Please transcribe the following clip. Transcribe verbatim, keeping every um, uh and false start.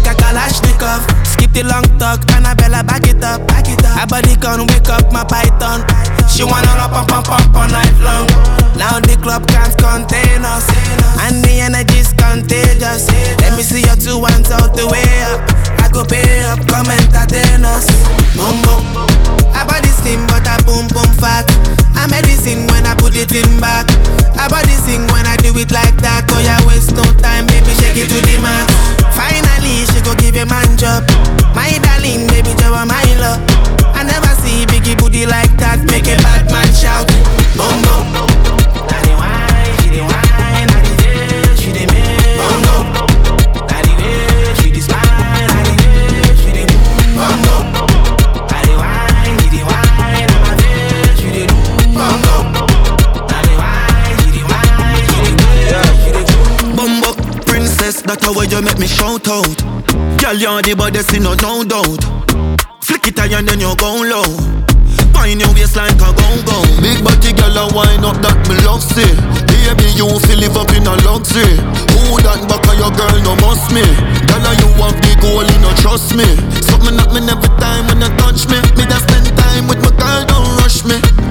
like a Kalashnikov. Skip the long talk, Annabella back it up, back it up. Her body can wake up my python. She wanna up, up, up, up all night long. Now the club can't contain us, and the energy's contagious. Let me see your two hands out the way up. I go pay up, come entertain us. Boom boom, her body slim but I boom boom fat. I medicine when I put it in back. Her body sing when I do it like that. Oh yeah, waste no time, baby, shake it to the max. Finally, she go give a man job. My darling, baby, Joe, my love. I never see biggie booty like that. Make a bad man shout. Boom boom. Now the wine, she the wine, now the day, she the make. Boom boom. Now the way, she the smile, now the day, she the boom. Boom boom. Now the wine, she the wine, now my day, she the boom. Boom boom. Now the wine, she the wine, she the way, she the boom. Boom boom. Princess, that's how you make me shout out. Girl, you're the body, see no no doubt. Flick it high and then you go low. Find your waist like a go-go. Big body girl, a wine up that me love see. Baby, you feel live up in a luxury. Who that back of your girl, no must me. Girl, you have the goal, you no trust me. Something that me every time when you touch me. Me just spend time with my girl, don't rush me.